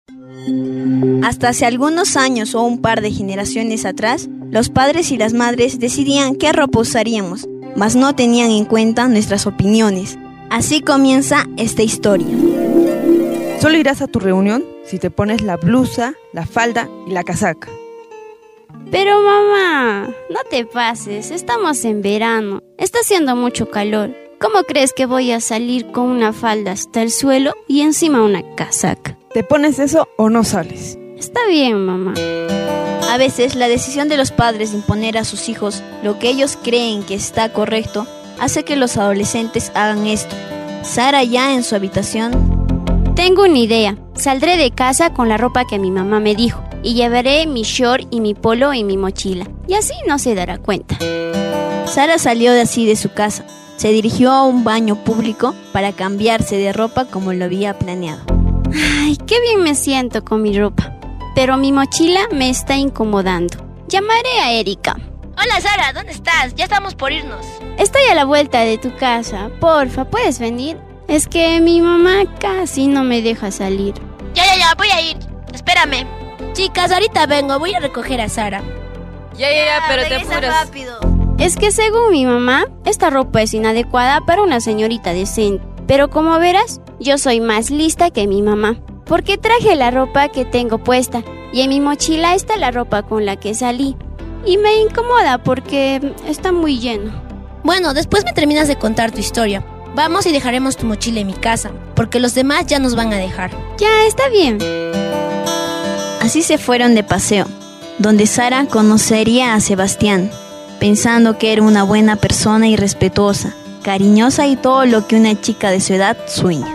Hasta hace algunos años o un par de generaciones atrás, los padres y las madres decidían qué ropa usaríamos, mas no tenían en cuenta nuestras opiniones. Así comienza esta historia. Solo irás a tu reunión si te pones la blusa, la falda y la casaca. Pero mamá, no te pases, estamos en verano, está haciendo mucho calor. ¿Cómo crees que voy a salir con una falda hasta el suelo y encima una casaca? ¿Te pones eso o no sales? Está bien, mamá. A veces la decisión de los padres de imponer a sus hijos lo que ellos creen que está correcto hace que los adolescentes hagan esto. Sara, ya en su habitación: tengo una idea. Saldré de casa con la ropa que mi mamá me dijo y llevaré mi short y mi polo en mi mochila. Y así no se dará cuenta. Sara salió de su casa. Se dirigió a un baño público para cambiarse de ropa como lo había planeado. Ay, qué bien me siento con mi ropa. Pero mi mochila me está incomodando. Llamaré a Erika. Hola Sara, ¿dónde estás? Ya estamos por irnos. Estoy a la vuelta de tu casa. Porfa, ¿puedes venir? Es que mi mamá casi no me deja salir. Ya, voy a ir. Espérame. Chicas, ahorita vengo, voy a recoger a Sara. Ya, pero te apuras. Rápido. Es que según mi mamá, esta ropa es inadecuada para una señorita decente. Pero como verás, yo soy más lista que mi mamá, porque traje la ropa que tengo puesta y en mi mochila está la ropa con la que salí. Y me incomoda porque está muy lleno. Bueno, después me terminas de contar tu historia. Vamos y dejaremos tu mochila en mi casa, porque los demás ya nos van a dejar. Ya, está bien. Así se fueron de paseo, donde Sara conocería a Sebastián, pensando que era una buena persona y respetuosa, cariñosa y todo lo que una chica de su edad sueña.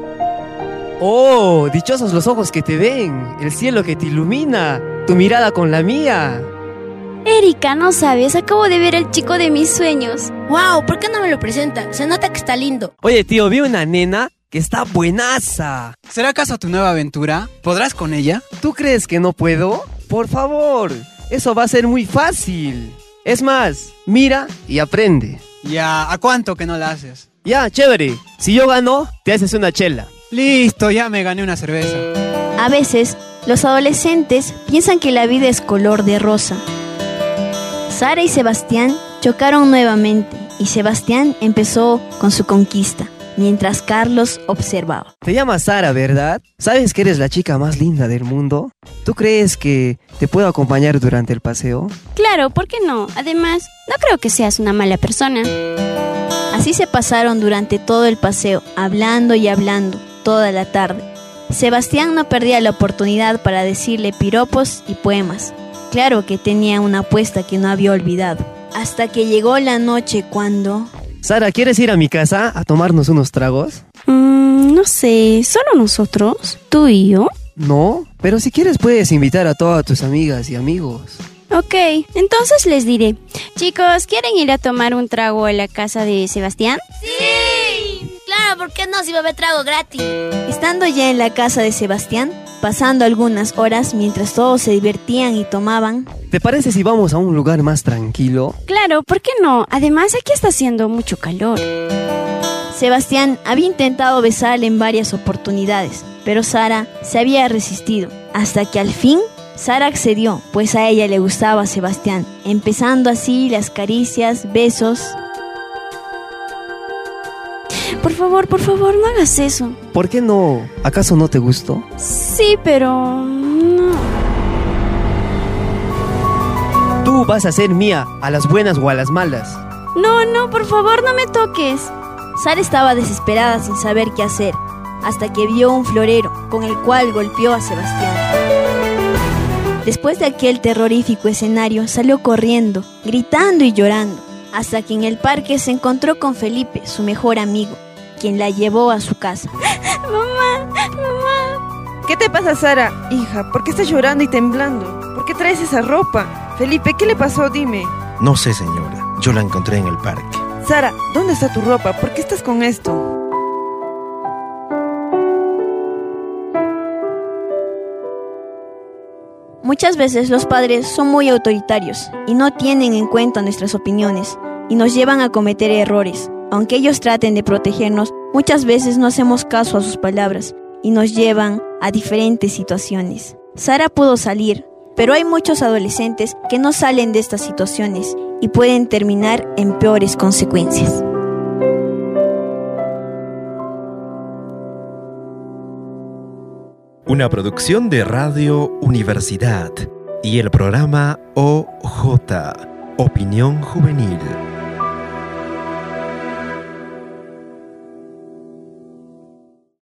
¡Oh! Dichosos los ojos que te ven, el cielo que te ilumina, tu mirada con la mía. Erika, no sabes, acabo de ver al chico de mis sueños. ¡Wow! ¿Por qué no me lo presenta? Se nota que está lindo. Oye, tío, vi una nena que está buenaza. ¿Será acaso tu nueva aventura? ¿Podrás con ella? ¿Tú crees que no puedo? Por favor, eso va a ser muy fácil. Es más, mira y aprende. Ya, ¿a cuánto que no la haces? Ya, chévere. Si yo gano, te haces una chela. Listo, ya me gané una cerveza. A veces, los adolescentes piensan que la vida es color de rosa. Sara y Sebastián chocaron nuevamente y Sebastián empezó con su conquista, mientras Carlos observaba. Te llamas Sara, ¿verdad? ¿Sabes que eres la chica más linda del mundo? ¿Tú crees que te puedo acompañar durante el paseo? Claro, ¿por qué no? Además, no creo que seas una mala persona. Así se pasaron durante todo el paseo, hablando y hablando, toda la tarde. Sebastián no perdía la oportunidad para decirle piropos y poemas. Claro que tenía una apuesta que no había olvidado. Hasta que llegó la noche cuando... Sara, ¿quieres ir a mi casa a tomarnos unos tragos? No sé, ¿solo nosotros? ¿Tú y yo? No, pero si quieres puedes invitar a todas tus amigas y amigos. Ok, entonces les diré. Chicos, ¿quieren ir a tomar un trago a la casa de Sebastián? ¡Sí! Claro, ¿por qué no si va a haber trago gratis? Estando ya en la casa de Sebastián, pasando algunas horas mientras todos se divertían y tomaban... ¿Te parece si vamos a un lugar más tranquilo? Claro, ¿por qué no? Además, aquí está haciendo mucho calor. Sebastián había intentado besarle en varias oportunidades, pero Sara se había resistido, hasta que al fin Sara accedió, pues a ella le gustaba a Sebastián, empezando así las caricias, besos. Por favor, no hagas eso. ¿Por qué no? ¿Acaso no te gustó? Sí, pero no. Tú vas a ser mía, a las buenas o a las malas. No, por favor, no me toques. Sara estaba desesperada sin saber qué hacer, hasta que vio un florero con el cual golpeó a Sebastián. Después de aquel terrorífico escenario, salió corriendo, gritando y llorando, hasta que en el parque se encontró con Felipe, su mejor amigo, quien la llevó a su casa. Mamá. ¿Qué te pasa, Sara? Hija, ¿por qué estás llorando y temblando? ¿Por qué traes esa ropa? Felipe, ¿qué le pasó? Dime. No sé, señora. Yo la encontré en el parque. Sara, ¿dónde está tu ropa? ¿Por qué estás con esto? Muchas veces los padres son muy autoritarios y no tienen en cuenta nuestras opiniones y nos llevan a cometer errores. Aunque ellos traten de protegernos, muchas veces no hacemos caso a sus palabras y nos llevan a diferentes situaciones. Sara pudo salir, pero hay muchos adolescentes que no salen de estas situaciones y pueden terminar en peores consecuencias. Una producción de Radio Universidad y el programa OJ, Opinión Juvenil.